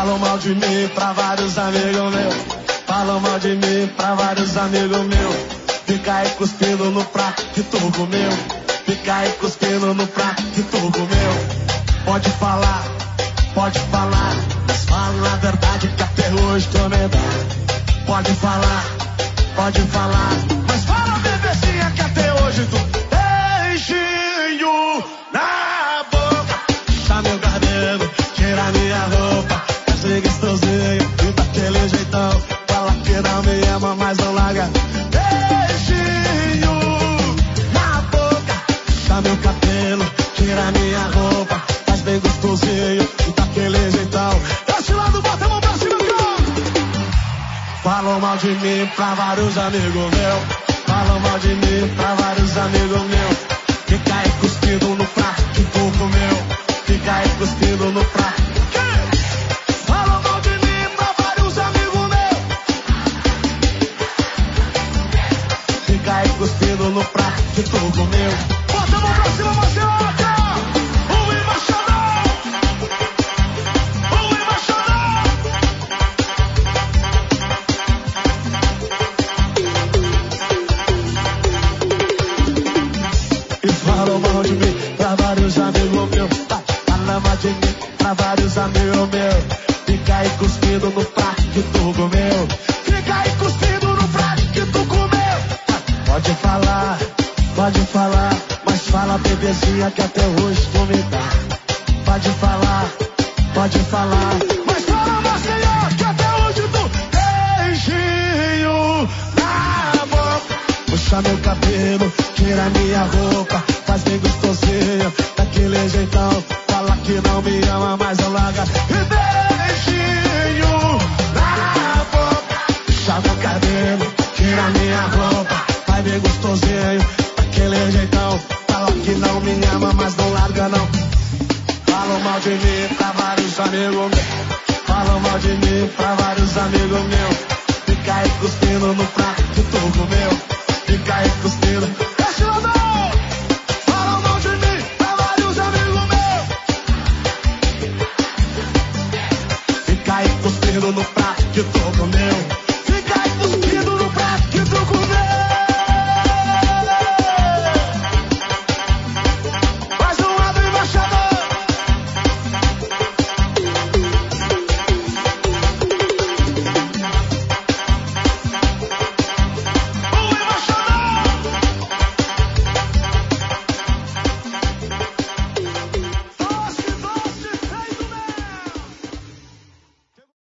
Falam mal de mim pra vários amigos meus. Falam mal de mim pra vários amigos meus. Fica aí cuspindo no prato que tu comeu. Fica aí cuspindo no prato que tu comeu. Pode falar, mas fala a verdade que até hoje tu me dá. Pode falar, mas fala bebezinha que até hoje tu beijinho na boca. Puxa meu cabelo, tira minha roupa, faz gostosinho e daquele jeitão. Fala que não me ama, mas não larga. Beijinho na boca. Puxa meu cabelo, tira minha roupa, faz bem gostosinho e daquele jeitão. Desse lado, bota a mão pra cima, falam mal de mim pra vários amigos meus. Falam mal de mim pra vários amigos meus. Fica aí cuspindo no prato que tu comeu. Fica aí cuspindo no prato. Falam mal de mim pra vários amigos meus. Fica aí cuspindo no prato que tu comeu. Bota a mão pra cima, Marcelo! O embaixador! O embaixador! E falam mal de mim pra vários amigos meus. Falam mal de mim pra vários amigos meus. Fica aí cuspindo no prato que tu comeu. Fica aí cuspindo no prato que tu comeu. Pode falar, mas fala bebezinha que até hoje tu me dá. Pode falar, mas fala Marcelo que até hoje tu beijinho na boca. Puxa meu cabelo, tira minha roupa, faz bem gostosinho, daquele jeitão. Fala que não me ama, mas eu larga. Beijinho na boca. Puxa meu cabelo, tira minha roupa, faz bem gostosinho, daquele jeitão. Fala que não me ama, mas não larga não. Falam mal de mim pra vários amigos meus. Falam mal de mim pra vários amigos meus. Fica aí cuspindo no prato que tu comeu. Fica aí cuspindo. Deixa eu não! Falam mal de mim pra vários amigos meus. Fica aí cuspindo no prato que tu comeu.